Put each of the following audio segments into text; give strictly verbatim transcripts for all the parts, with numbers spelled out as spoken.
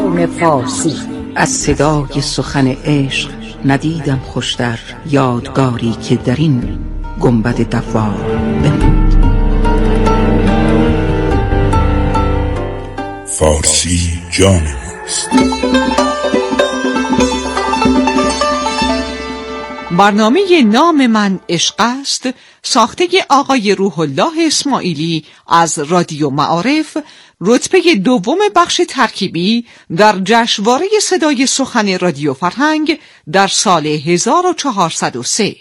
زبان فارسی. از صدای سخن عشق ندیدم خوشتر یادگاری که در این گنبد دوار بماند. فارسی جان ماست. برنامه نام من عشق است ساخته آقای روح الله اسماعیلی از رادیو معارف رتبه دوم بخش ترکیبی در جشنواره صدای سخن رادیو فرهنگ در سال هزار و چهارصد و سه.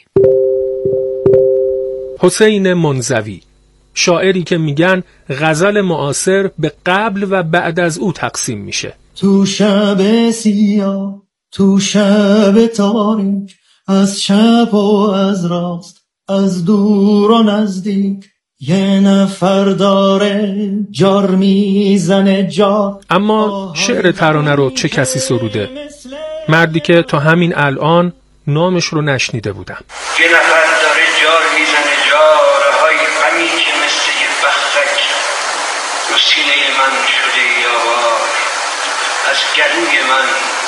حسین منزوی، شاعری که میگن غزل معاصر به قبل و بعد از او تقسیم میشه. تو شب سیاه، تو شب تاریک، از چپ و از راست، از دور و نزدیک، یه نفر داره جار میزنه جار. اما شعر ترانه رو چه کسی سروده؟ مردی که تا همین الان نامش رو نشنیده بودم. یه نفر داره جار میزنه جار، های غمی که مثل یه بختک رو سینه من شده یاوار، از گلوی من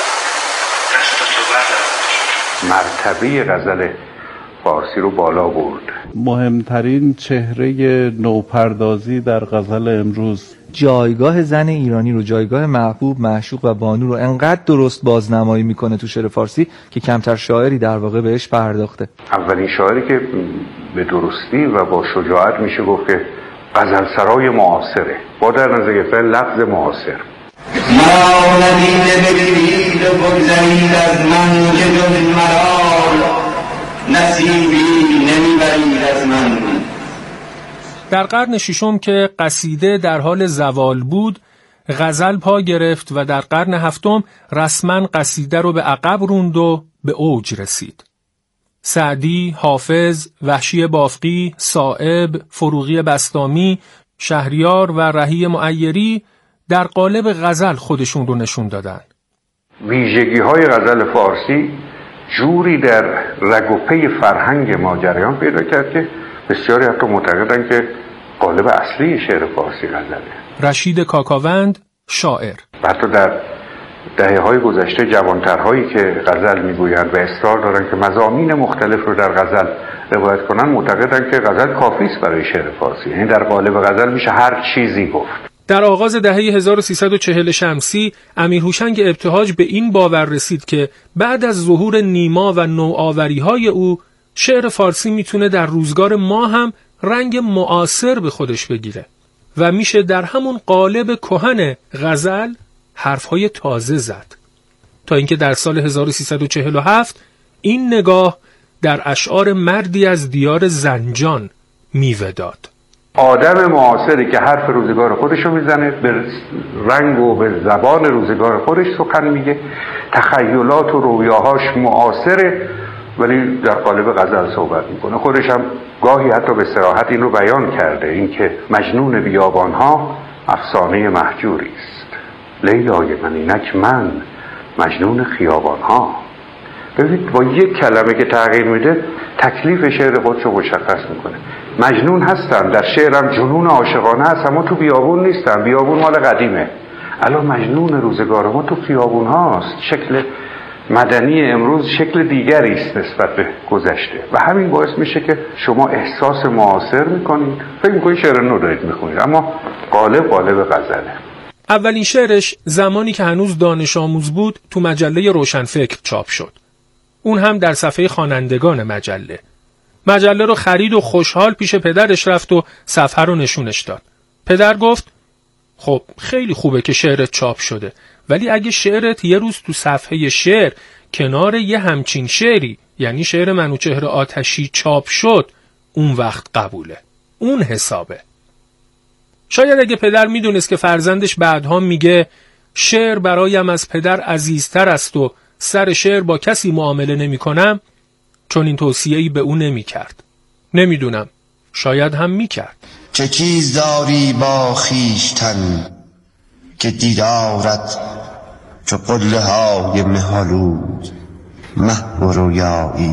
دستتو بردار. مرتبه غزل فارسی رو بالا برد. مهمترین چهره نوپردازی در غزل امروز، جایگاه زن ایرانی رو، جایگاه محبوب، معشوق و بانو رو انقدر درست بازنمایی میکنه تو شعر فارسی که کمتر شاعری در واقع بهش پرداخته. اولین شاعری که به درستی و با شجاعت میشه گفت که غزلسرای معاصره، با در نظر گرفتن لفظ معاصر. ما ندیده بگیرید و بگذارید از من که جز مرا نصیبی نمیبرید از من. در قرن ششم که قصیده در حال زوال بود، غزل پا گرفت و در قرن هفتم رسما قصیده رو به عقب روند و به اوج رسید. سعدی، حافظ، وحشی بافقی، صائب، فروغی بسطامی، شهریار و رهی معیری در قالب غزل خودشون رو نشون دادن. ویژگی های غزل فارسی جوری در رگ و پی فرهنگ ما جریان پیدا کرد که بسیاری حتی معتقدن که قالب اصلی شعر فارسی غزله. رشید کاکاوند، شاعر. حتی در دهه های گذشته جوانترهایی که غزل میگویند و اصرار دارن که مضامین مختلف رو در غزل روایت کنن، معتقدن که غزل کافی است برای شعر فارسی، یعنی در قالب غزل میشه هر چیزی گفت. در آغاز دهه هزار و سیصد و چهل شمسی امیر هوشنگ ابتهاج به این باور رسید که بعد از ظهور نیما و نوآوری‌های او، شعر فارسی میتونه در روزگار ما هم رنگ معاصر به خودش بگیره و میشه در همون قالب کهن غزل حرفهای تازه زد، تا اینکه در سال هزار و سیصد و چهل و هفت این نگاه در اشعار مردی از دیار زنجان میوه داد. آدم معاصری که حرف روزگار خودشو میزنه، به رنگ و به زبان روزگار خودش سخن میگه، تخیلات و رویاهاش معاصره ولی در قالب غزل صحبت میکنه. خودش هم گاهی حتی به صراحت این رو بیان کرده، اینکه مجنون بیابانها افسانه مهجوری است، لیلای من اینک من مجنون خیابانها. ببینید با یک کلمه که تغییر میده تکلیف شعر خودشو مشخص میکنه. مجنون هستم، در شعرم جنون عاشقانه هست، اما تو بیابون نیستم، بیابون مال قدیمه. الان مجنون روزگار ما تو خیابون هاست. شکل مدنی امروز شکل دیگری است نسبت به گذشته و همین باعث میشه که شما احساس معاصر میکنید، فکر میکنید شعر نو دارید میخونید، اما قالب قالب غزله. اولین شعرش زمانی که هنوز دانش آموز بود تو مجله روشنفکر چاپ شد، اون هم در صفحه خوانندگان مجله. مجله رو خرید و خوشحال پیش پدرش رفت و صفحه رو نشونش داد. پدر گفت خب خیلی خوبه که شعرت چاپ شده، ولی اگه شعرت یه روز تو صفحه شعر کنار یه همچین شعری، یعنی شعر منوچهر آتشی چاپ شد، اون وقت قبوله، اون حسابه. شاید اگه پدر میدونست که فرزندش بعدها میگه شعر برایم از پدر عزیزتر است و سر شعر با کسی معامله نمی کنم، چون این توصیه‌ای به او نمی کرد. نمیدونم، شاید هم می کرد. چه چیز داری با خیشتن که دیدارت چو قله های مه‌آلود محو و رویایی.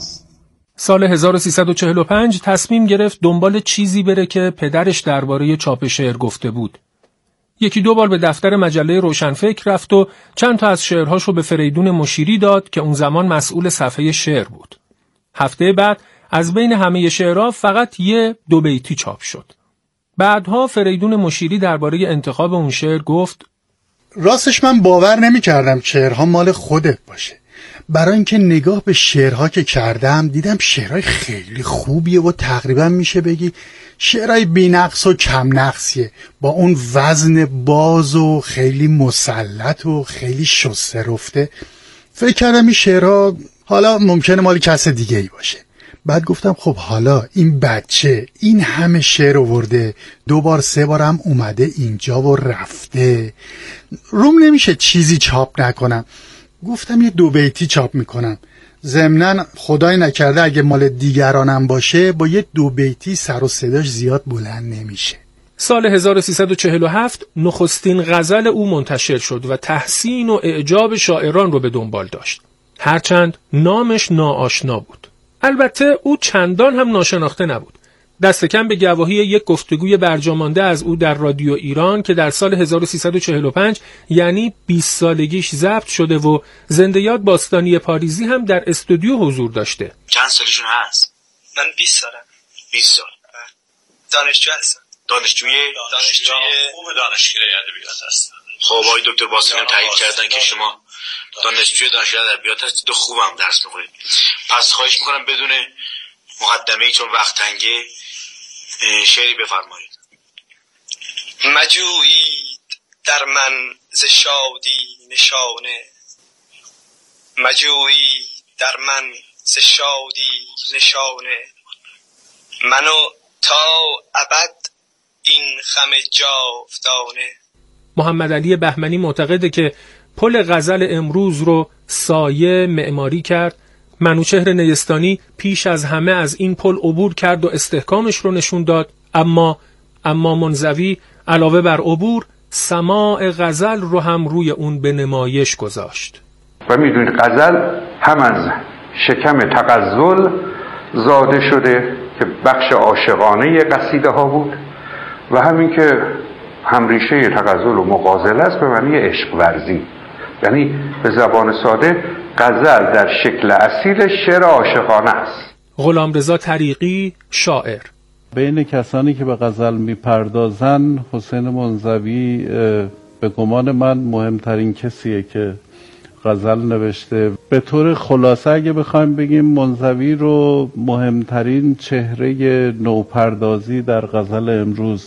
سال هزار و سیصد و چهل و پنج تصمیم گرفت دنبال چیزی بره که پدرش درباره چاپ شعر گفته بود. یکی دو بار به دفتر مجله روشنفکر رفت و چند تا از شعرهاشو به فریدون مشیری داد که اون زمان مسئول صفحه شعر بود. هفته بعد از بین همه شعرها فقط یه دو بیتی چاپ شد. بعدها فریدون مشیری درباره انتخاب اون شعر گفت: راستش من باور نمی کردم شعرها مال خودت باشه. برای اینکه نگاه به شعرها که کردم دیدم شعرهای خیلی خوبیه و تقریبا میشه بگی شعرهای بی‌نقص و کم نقصیه، با اون وزن باز و خیلی مسلط و خیلی شسته رفته. فکر کردم این شعرها حالا ممکنه مال کس دیگه ای باشه. بعد گفتم خب حالا این بچه این همه شعر آورده، دو بار سه بار هم اومده اینجا و رفته، روم نمیشه چیزی چاپ نکنم. گفتم یه دو بیتی چاپ میکنم، ضمناً خدای نکرده اگه مال دیگرانم باشه با یه دو بیتی سر و صداش زیاد بلند نمیشه. سال هزار و سیصد و چهل و هفت نخستین غزل او منتشر شد و تحسین و اعجاب شاعران رو به دنبال داشت، هرچند نامش ناآشنا بود. البته او چندان هم ناشناخته نبود. دست کم به گواهی یک گفتگوی برجامانده از او در رادیو ایران که در سال هزار و سیصد و چهل و پنج یعنی بیست سالگیش ضبط شده و زنده یاد باستانی پاریزی هم در استودیو حضور داشته. چند سالشون هست؟ من بیست سالم. بیست سال. دانشجو هستم. دانشجوی دانشجوی خوب دانشگاه ادبیات هستم. خب آقای دکتر باسم تایید کردن که شما دانشجوی دانشگاه ادبیات هستید و خوبم درس می‌خونید. پس خواهش می‌کنم بدون مقدمه‌ای چون وقت تنگه شعری بفرمایید. مجویید در من ز شادی نشانه، مجویید در من ز شادی نشانه، منو تا ابد این خم جاودانه. محمد علی بهمنی معتقده که پل غزل امروز رو سایه معماری کرد. منوچهر نیستانی پیش از همه از این پل عبور کرد و استحکامش رو نشون داد، اما اما منزوی علاوه بر عبور سماع غزل رو هم روی اون به نمایش گذاشت. و میدونید غزل هم از شکم تغزل زاده شده که بخش عاشقانه قصیده ها بود و همین که همریشه تغزل و مغازله است به معنی عشق ورزی، یعنی به زبان ساده غزل در شکل اصیل شعر عاشقانه است. غلامرضا طریقی شاعر: بین کسانی که به غزل میپردازن حسین منزوی به گمان من مهمترین کسیه که غزل نوشته. به طور خلاصه اگه بخوایم بگیم منزوی رو مهمترین چهره نوپردازی در غزل امروز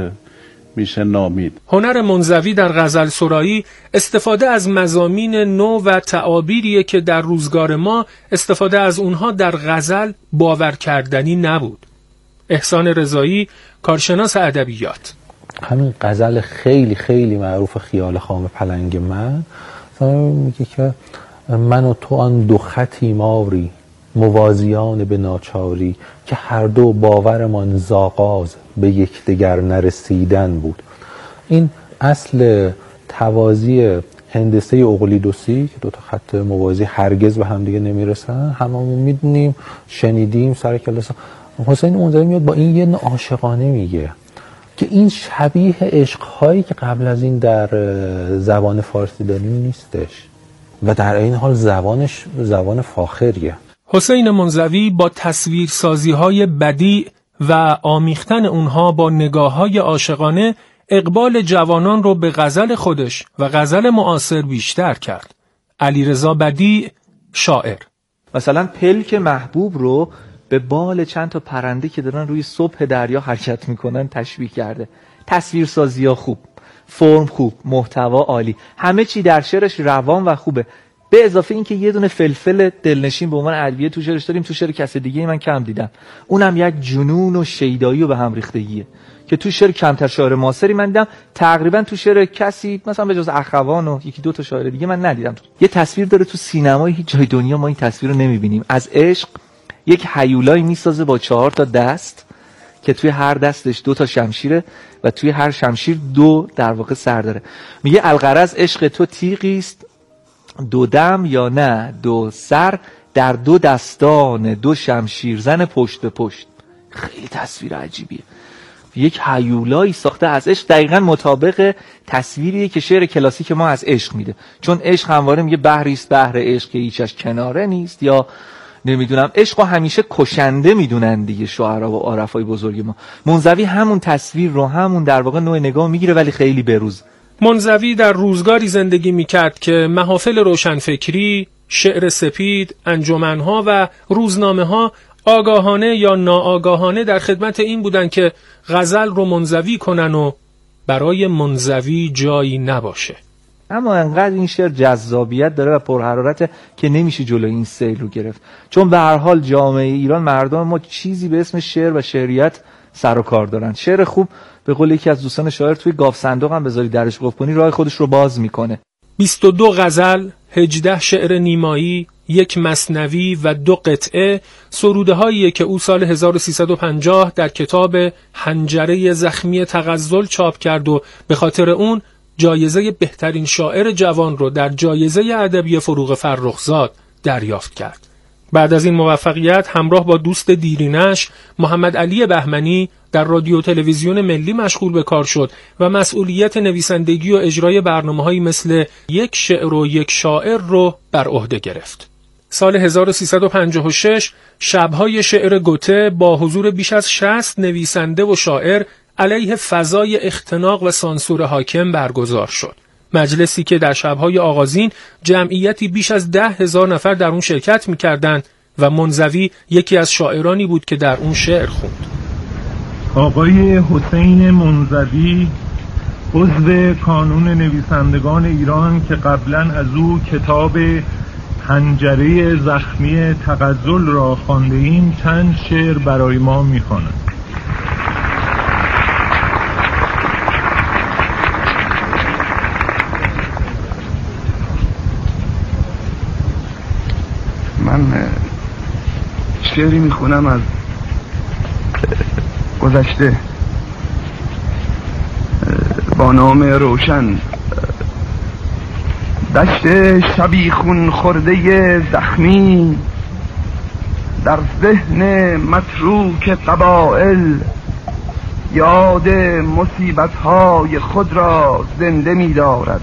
میشه نامید. هنر منزوی در غزل سرایی استفاده از مضامین نو و تعابیریه که در روزگار ما استفاده از اونها در غزل باور کردنی نبود. احسان رضایی، کارشناس ادبیات: همین غزل خیلی خیلی معروف خیال خام پلنگ من میگه که من و تو آن دو خطی ماری، موازیان به ناچاری، که هر دو باورمان ز آغاز به یکدیگر نرسیدن بود. این اصل توازی هندسه اقلیدوسی که دو تا خط موازی هرگز به هم دیگه نمیرسن، هممون میدونیم، شنیدیم سر کلاس. حسین منزوی میاد با این یه عاشقانه میگه که این شبیه عشق‌هایی که قبل از این در زبان فارسی داریم نیستش و در این حال زبانش زبان فاخریه. حسین منزوی با تصویرسازی‌های بدیع و آمیختن اونها با نگاه‌های عاشقانه اقبال جوانان رو به غزل خودش و غزل معاصر بیشتر کرد. علیرضا بدیع شاعر: مثلا پلک محبوب رو به بال چند تا پرنده که دارن روی صبح دریا حرکت میکنن تشبیه کرده. تصویرسازی‌ها خوب، فرم خوب، محتوا عالی، همه چی در شعرش روان و خوبه. به اضافه اینکه یه دونه فلفل دلنشین به عنوان ادویه تو شعرش داریم، تو شعر کس دیگه من کم دیدم. اونم یک جنون و شیدایی و به هم ریختگیه که تو شعر کمتر شاعر معاصری من دیدم. تقریبا تو شعر کسی مثلا به جز اخوان و یکی دو تا شاعر دیگه من ندیدم. یه تصویر داره تو سینمای هیچ جای دنیا ما این تصویر رو نمیبینیم. از عشق یک هیولایی میسازه با چهار تا دست که توی هر دستش دو تا شمشیره و توی هر شمشیر دو در واقع سر داره. میگه الغرض عشق تو تیغی است دو دم یا نه دو سر، در دو دستان دو شمشیر زن پشت به پشت. خیلی تصویر عجیبیه. یک هیولایی ساخته از عشق، دقیقاً مطابق تصویریه که شعر کلاسیک ما از عشق میده. چون عشق همواره میگه بحری است بحر عشق که هیچش کناره نیست، یا نمیدونم عشق همیشه کشنده میدونن دیگه شاعرها و عرفای بزرگ ما. منزوی همون تصویر رو، همون در واقع نوع نگاه میگیره ولی خیلی بروز. منزوی در روزگاری زندگی میکرد که محافل روشنفکری، شعر سپید، انجمنها و روزنامه‌ها آگاهانه یا ناآگاهانه در خدمت این بودن که غزل رو منزوی کنن و برای منزوی جایی نباشه. اما انقدر این شعر جذابیت داره و پرحرارته که نمیشه جلوی این سیل رو گرفت. چون به هر حال جامعه ایران، مردم ما چیزی به اسم شعر و شعریت سر و کار دارن. شعر خوب به قول یکی از دوستان شاعر توی گاف صندوق هم بذاری درش قفل کنی راه خودش رو باز میکنه. بیست و دو غزل، هجده شعر نیمایی، یک مثنوی و دو قطعه سروده هایی که او سال هزار و سیصد و پنجاه در کتاب حنجره زخمی تغزل چاپ کرد و به خاطر اون جایزه بهترین شاعر جوان رو در جایزه ادبی فروغ فرخزاد دریافت کرد. بعد از این موفقیت همراه با دوست دیرینش محمد علی بهمنی در رادیو تلویزیون ملی مشغول به کار شد و مسئولیت نویسندگی و اجرای برنامه‌هایی مثل یک شعر و یک شاعر رو بر عهده گرفت. سال هزار و سیصد و پنجاه و شش شب‌های شعر گوته با حضور بیش از شصت نویسنده و شاعر علیه فضای اختناق و سانسور حاکم برگزار شد. مجلسی که در شب‌های آغازین جمعیتی بیش از ده هزار نفر در اون شرکت می‌کردند و منزوی یکی از شاعرانی بود که در اون شعر خوند. آقای حسین منزوی، عضو کانون نویسندگان ایران که قبلا از او کتاب حنجره زخمی تغزل را خوانده ایم، چند شعر برای ما می‌خواند. من شعری میخونم از گذشته با نام روشن. دشت شبیخون خورده زخمی در ذهن متروک قبائل یاد مصیبت‌های خود را زنده می‌دارد.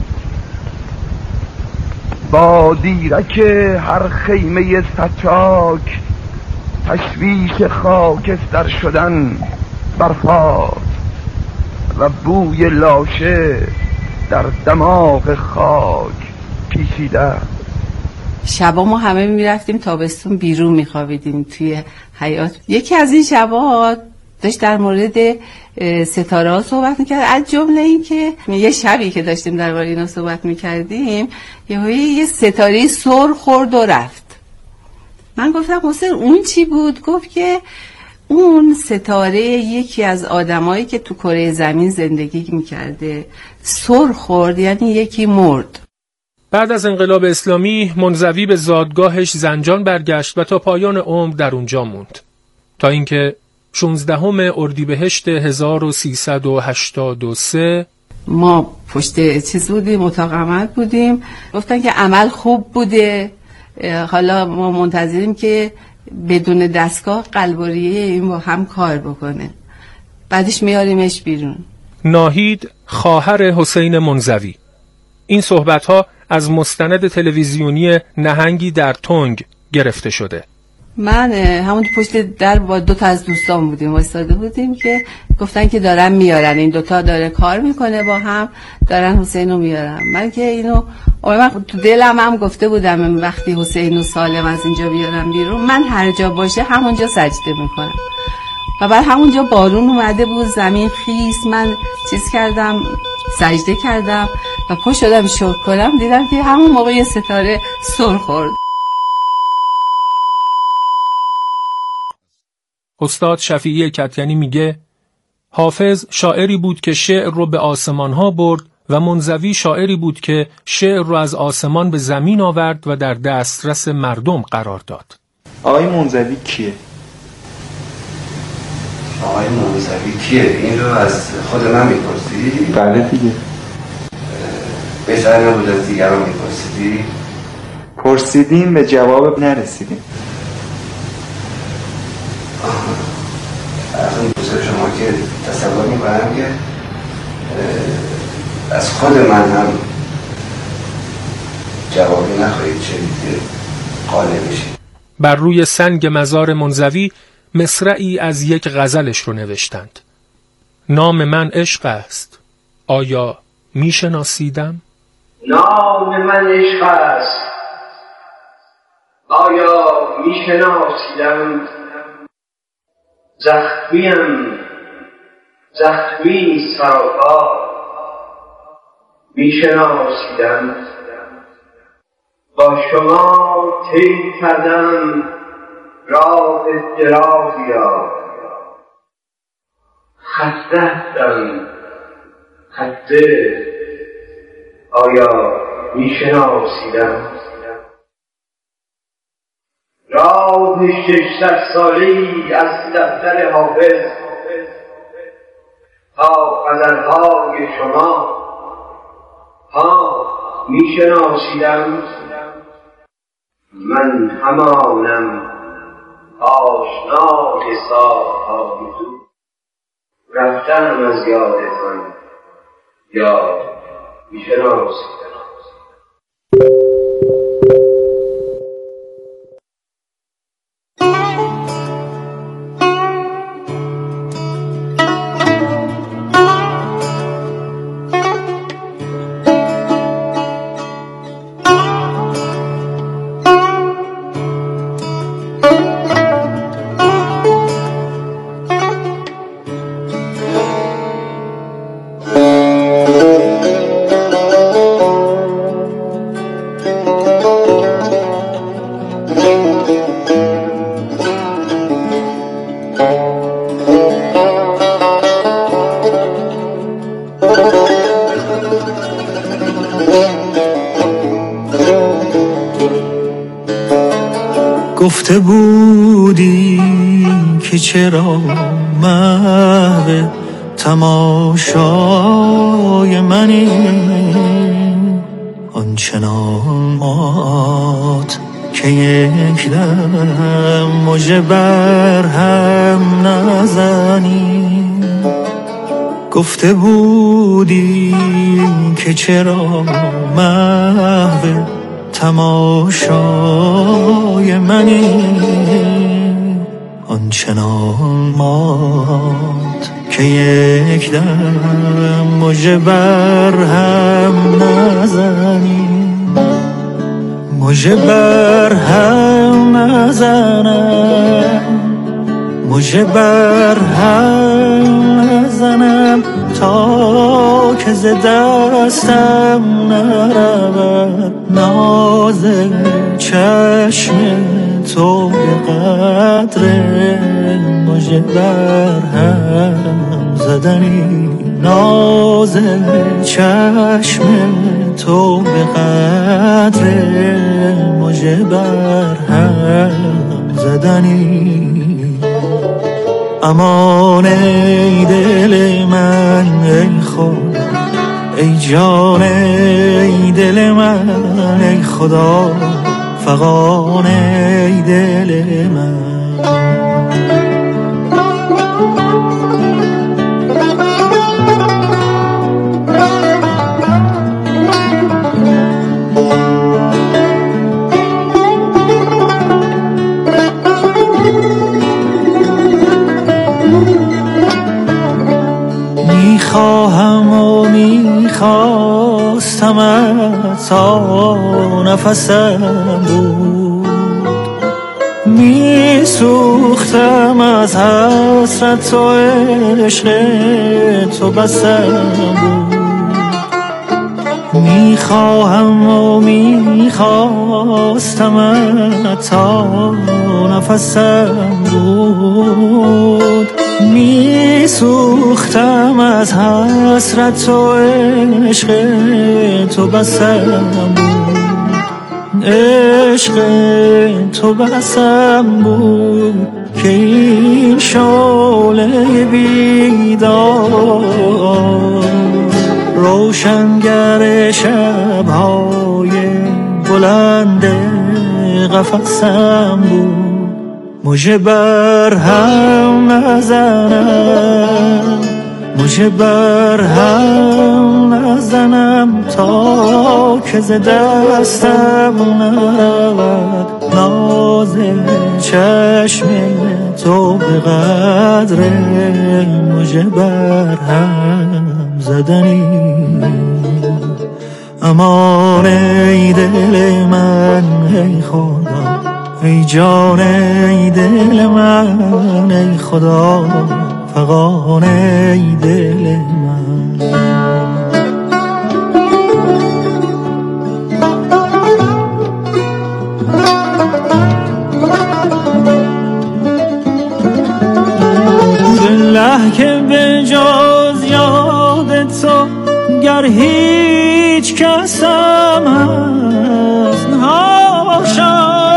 با دیرک هر خیمه سچاک تشویش خاکستر شدن برپاست و بوی لاشه در دماغ خاک پیچیده. شبا ما همه میرفتیم تابستون بیرون میخوابیدیم توی حیاط. یکی از این شبا داشت در مورد ستاره ها صحبت میکرد، از جمله این که یه شبی که داشتیم در مورد اینا صحبت میکردیم یه یه ستاره سر خورد و رفت. من گفتم حسین اون چی بود؟ گفت که اون ستاره یکی از آدمایی که تو کره زمین زندگی میکرده سر خورد، یعنی یکی مرد. بعد از انقلاب اسلامی منزوی به زادگاهش زنجان برگشت و تا پایان عمر در اونجا موند، تا اینکه شانزدهم اردیبهشت هزار و سیصد و هشتاد و سه ما پشت چیز بودیم، اتاق عمل بودیم، گفتن که عمل خوب بوده، حالا ما منتظریم که بدون دستگاه قلب و ریه این با هم کار بکنه، بعدش میاریمش بیرون. ناهید خواهر حسین منزوی. این صحبت‌ها از مستند تلویزیونی نهنگی در تنگ گرفته شده. من همون پشت در با دو تا از دوستان بودیم، وایساده بودیم که گفتن که دارن میارن، این دوتا داره کار میکنه با هم، دارن حسینو میارن. من که اینو من تو دلم هم گفته بودم وقتی حسینو سالم از اینجا بیارم بیرون، من هر جا باشه همونجا سجده میکنم. و بعد همونجا بارون اومده بود، زمین خیس، من چیز کردم، سجده کردم و پا شدم شکر کنم، دیدم که همون موقع یه ستاره سر خورد. استاد شفیعی کدکنی میگه حافظ شاعری بود که شعر رو به آسمان ها برد و منزوی شاعری بود که شعر رو از آسمان به زمین آورد و در دسترس مردم قرار داد. آقای منزوی کیه؟ آقای منزوی کیه؟ این رو از خود من میپرسی؟ بله دیگه. بهتر نبود از دیگران میپرسیدی؟ پرسیدیم به جواب نرسیدیم. از اون دوست شما که تصور میکنم که از خود من هم جوابی نخواهید شنید، قانع بشید. بر روی سنگ مزار منزوی مصرعی از یک غزلش رو نوشتند. نام من عشق است، آیا میشناسیدم؟ نام من عشق است، آیا میشناسیدم؟ زخمیم زخمی سراپا میشناسیدم. با شما طی کردم راه درازی را، خط رفتم خطه، آیا میشناسیدم؟ راه ششصد ساله‌ای از دفتر حافظ تا غزل‌های شما ها میشناسیدم. من همانم آشنای سال‌های دور، رفتم از یادتان یا میشناسیدم. گفته بودی که چرا محو تماشای منی، آنچنان مات که یک دم مژه بر هم نزنی. گفته بودی که چرا محو تماشای منی، آنچنان مات که یک دم مژه بر هم نزنی. مژه بر هم نزنم، مژه بر هم نزنم، تا که ز دستم نرود ناز چشم تو به قدر مژه بر هم زدنی. ناز چشم تو به قدر مژه بر هم زدنی. امان ای دل من ای خدا، ای جان ای دل من ای خدا، فغان ای دل من. میخواهم و میخواستم تا نفسم بود، میسوختم از حسرت و عشق تو بسم بود. میخواهم و میخواستم تا نفسم بود، میسوختم از حسرت و عشق تو بسم بود. عشق تو بسم بود که این شعله بیدار روشنگر شب‌های بلند قفسم بود. مژه بر هم نزنم، مژه بر هم نزنم تا که ز دستم نرود ناز چشم تو به قدر مژه بر هم زدنی. امان ای دل من ای خدا، ای جان ای دل من ای خدا، فغان ای دل من. دله که به جز یاد تو گر هیچ کسم هست، هاشا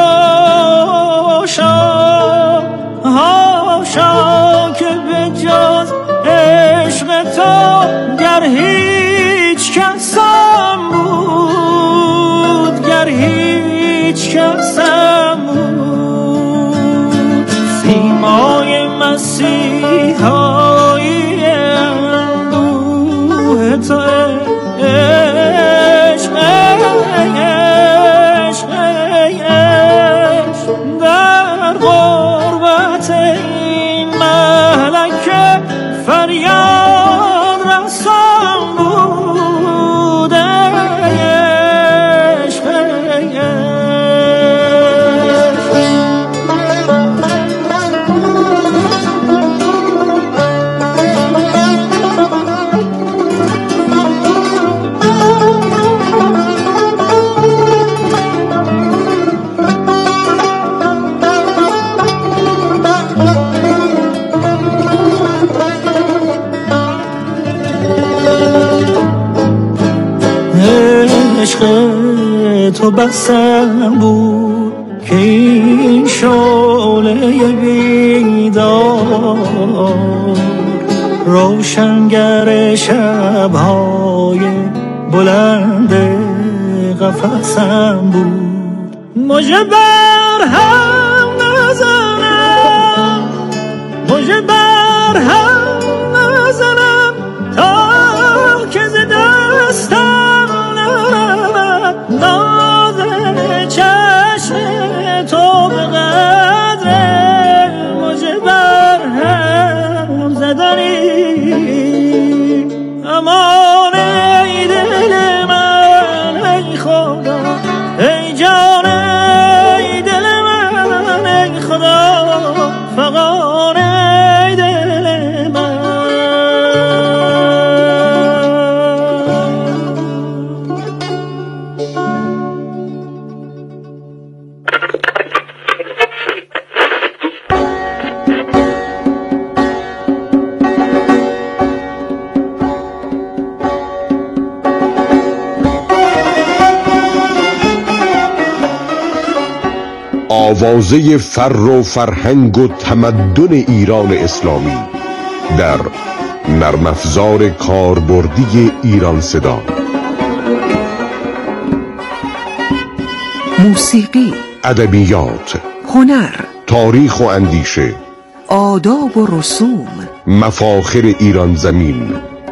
هاشا هاشا که به جز عشق تو گر هیچ کسم بود، گر هیچ کسم بود. سیمای مسیحایی اندوه تو عشق عشق عشق در غربت این مهلکه فریاد رسان بود. عشق عشق تو بسم بود که این شعله بیدار روشنگر شبهای بلند قفسم بود. مژه بر هم نزنم، مژه بر هم نزنم تا که ز دستم ناز چشم تو به قدر مژه بر هم زدنی. امان ای دل من ای خدا، ای جان ای دل من ای خدا، فغان ای دل من. آوازه فر و فرهنگ و تمدن ایران اسلامی در نرم افزار کاربردی ایران صدا. موسیقی، ادبیات، هنر، تاریخ و اندیشه، آداب و رسوم، مفاخر ایران زمین.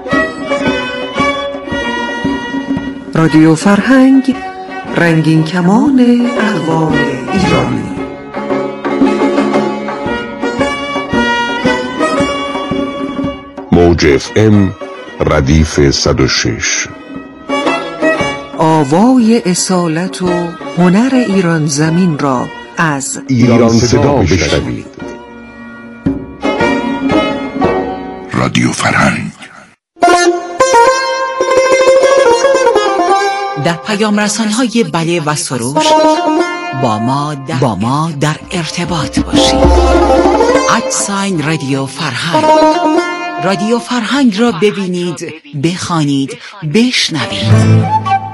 رادیو فرهنگ، رنگین کمان اقوام ایرانی. موج اف ام ردیف صد و شش. آوای اصالت و هنر ایران زمین را از ایران صدا بشنوید. رادیو فرهنگ. در پیام رسان‌های بله و سروش با ما در, با ما در ارتباط باشید. ادساین رادیو فرهنگ. رادیو فرهنگ را ببینید، بخوانید، بشنوید.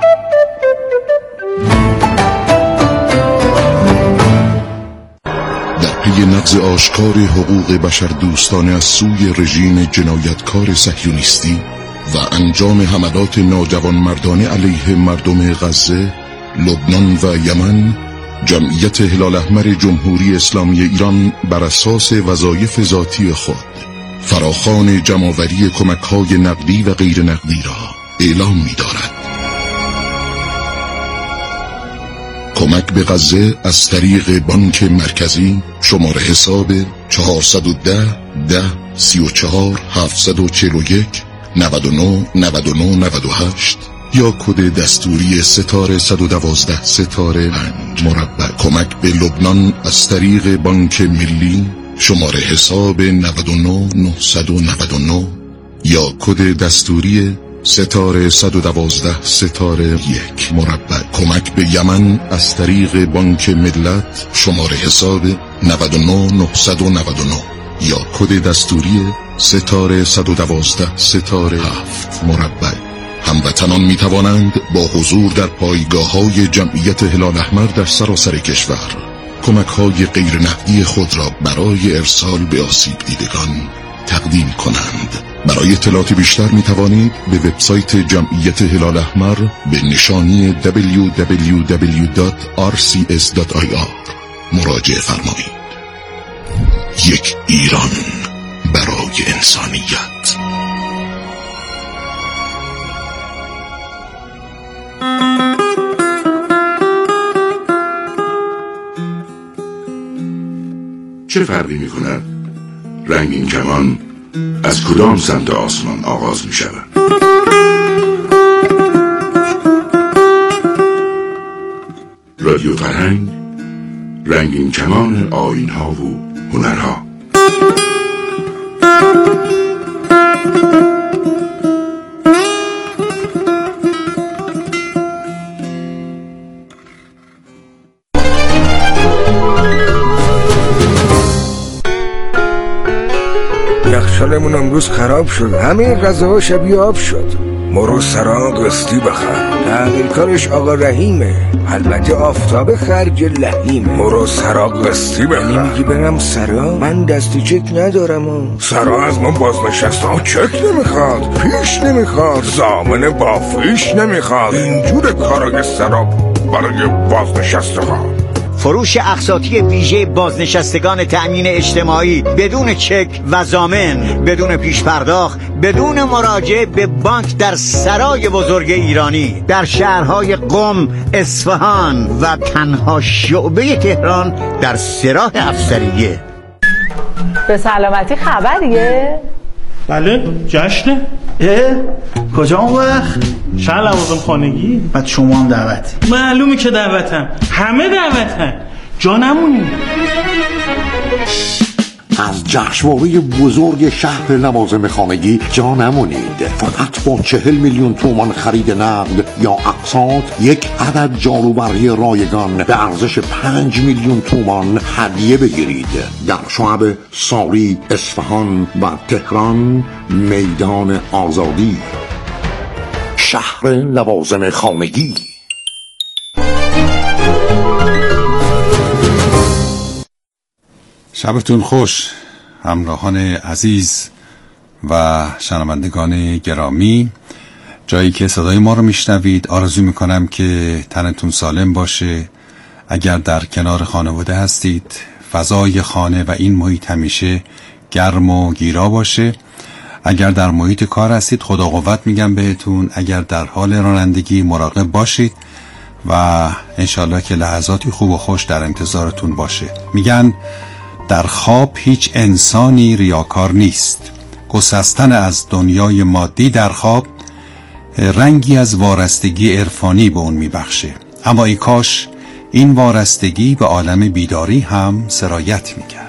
در پی نقض آشکار حقوق بشر دوستانه از سوی رژیم جنایتکار صهیونیستی و انجام حملات ناجوانمردانه علیه مردم غزه، لبنان و یمن، جمعیت هلال احمر جمهوری اسلامی ایران بر اساس وظایف ذاتی خود فراخوان جمع‌آوری کمک‌های نقدی و غیر نقدی را اعلام می‌دارد. کمک به غزه از طریق بانک مرکزی شماره حساب چهارصد و ده ده سی و چهار هفتصد و چهل و یک نود و نه نود و نه نود و هشت یا کد دستوری ستاره صد و دوازده ستاره پنج مربع. کمک به لبنان از طریق بانک ملی شماره حساب نود و نه نهصد و نود و نه یا کد دستوری ستاره صد و دوازده ستاره یک مربع. کمک به یمن از طریق بانک ملت شماره حساب نود و نه نهصد و نود و نه یا کد دستوری ستاره صد و دوازده ستاره هفت مربع. هموطنان می توانند با حضور در پایگاه‌های جمعیت هلال احمر در سراسر کشور کمک‌های غیر نقدی خود را برای ارسال به آسیب دیدگان تقدیم کنند. برای اطلاعات بیشتر می توانید به وبسایت جمعیت هلال احمر به نشانی دبلیو دبلیو دبلیو دات آر سی اس دات آی آر مراجعه فرمایید. یک ایران برای انسانیت. چه فرقی می کند رنگین کمان از کدام سمت آسمان آغاز می شود؟ رادیو فرهنگ، رنگین کمان آیین‌ها و هنرها. یخچالمون امروز خراب شد، همه غذاها شبیه آب شد. مرو سرا قسطی بخر، تعمیر کارش آقا رحیمه، البته آفتاب خرج لحیمه. مرو سرا قسطی بخر. یعنی میگی برم سرا؟ من دستی چک ندارم و. سرا از من بازنشسته ها چک نمیخواد، پیش نمیخواد، ضامن با فیش نمیخواد. اینجور کارای سرا برای بازنشسته ها. فروش اقساطی ویژه بازنشستگان تأمین اجتماعی بدون چک و ضامن، بدون پیش پرداخت، بدون مراجعه به بانک در سرای بزرگ ایرانی در شهرهای قم، اصفهان و تنها شعبه تهران در سراح افسریه. به سلامتی خبریه؟ بله جشنه. اه؟ کجا اون وقت؟ شهر لوازم خانگی. بعد شما هم دعوتی؟ معلومه که دعوتم، همه دعوتن، جا نمونی. از جشنواره بزرگ شهر لوازم خانگی جا نمونید. فقط با چهل میلیون تومان خرید نقد یا اقساط یک عدد جاروبرقی رایگان به ارزش پنج میلیون تومان هدیه بگیرید. در شعب ساری، اصفهان و تهران، میدان آزادی. شهر لوازم خانگی. شبتون خوش همراهان عزیز و شنوندگان گرامی. جایی که صدای ما رو میشنوید آرزو میکنم که تنتون سالم باشه. اگر در کنار خانواده هستید فضای خانه و این محیط همیشه گرم و گیرا باشه. اگر در محیط کار هستید خدا قوت میگم بهتون. اگر در حال رانندگی مراقب باشید و انشالله که لحظاتی خوب و خوش در انتظارتون باشه. میگن در خواب هیچ انسانی ریاکار نیست. گسستن از دنیای مادی در خواب رنگی از وارستگی عرفانی به اون میبخشه، اما ای کاش این وارستگی به عالم بیداری هم سرایت میکرد.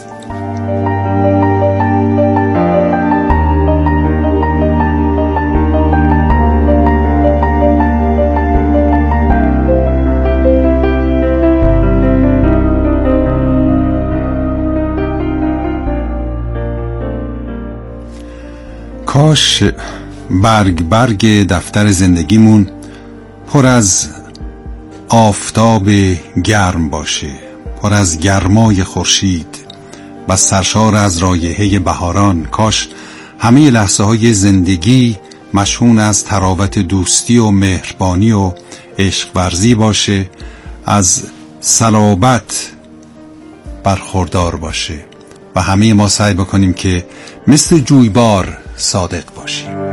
کاش برگ برگ دفتر زندگیمون پر از آفتاب گرم باشه، پر از گرمای خورشید و سرشار از رایحه بهاران. کاش همه لحظه های زندگی مشهون از تراوت دوستی و مهربانی و عشق ورزی باشه، از صلابت برخوردار باشه و همه ما سعی بکنیم که مثل جویبار صادق باشیم.